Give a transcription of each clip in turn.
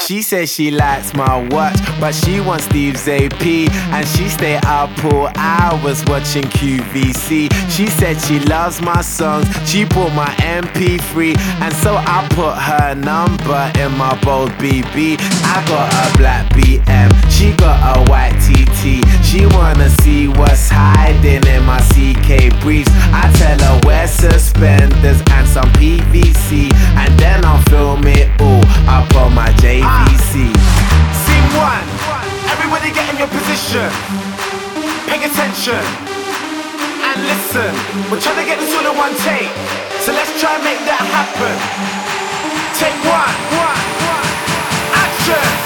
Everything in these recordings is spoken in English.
She says she likes my watch, but she wants Steve's AP, and she stay up all hours watching QVC. She said she loves my songs, she bought my MP3, and so I put her number in my bold BB. I got a black BM, she got a white TT. She wanna see what's hiding in my CK briefs. I tell her wear suspenders and some PVC, and then I'll film it all up on my JVC. Scene one, everybody get in your position. Pay attention and listen. We're trying to get this all in one take, so let's try and make that happen. Take one, action.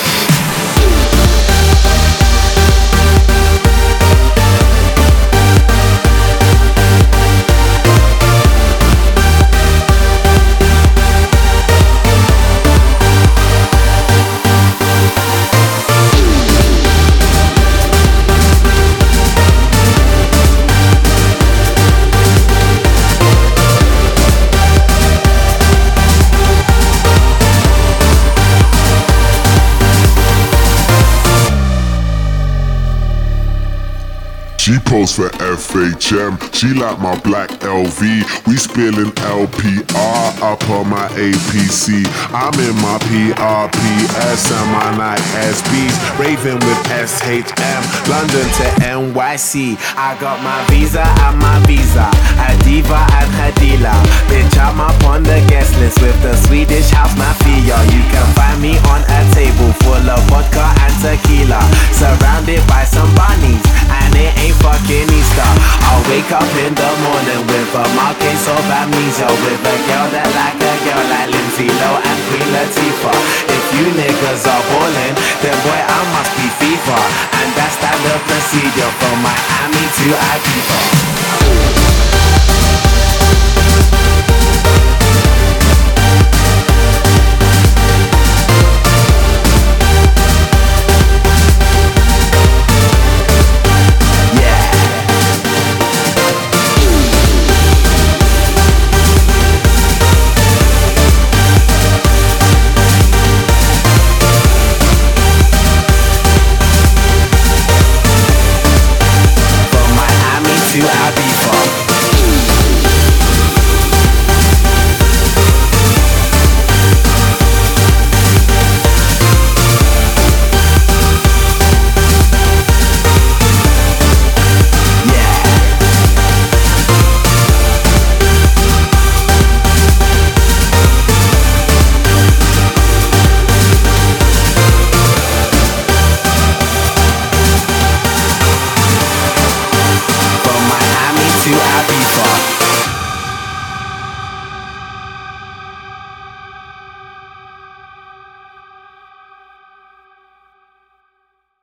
She posed for FHM, she like my black LV. We spilling LPR up on my APC. I'm in my PRPS and my Nike SBs, raving with SHM, London to NYC. I got my visa and my visa, a diva and her dealer. Bitch, I'm up on the guest list with the Swedish house mafia. You can find me on a table full of vodka and tequila, surrounded by some bunnies, and it ain't fucking Easter. I'll wake up in the morning with a marquise of amnesia, with a girl that like a girl like Lindsay Lohan and Queen Latifah. If you niggas are ballin', then boy I must be FIFA, and that's standard procedure from Miami to Ibiza.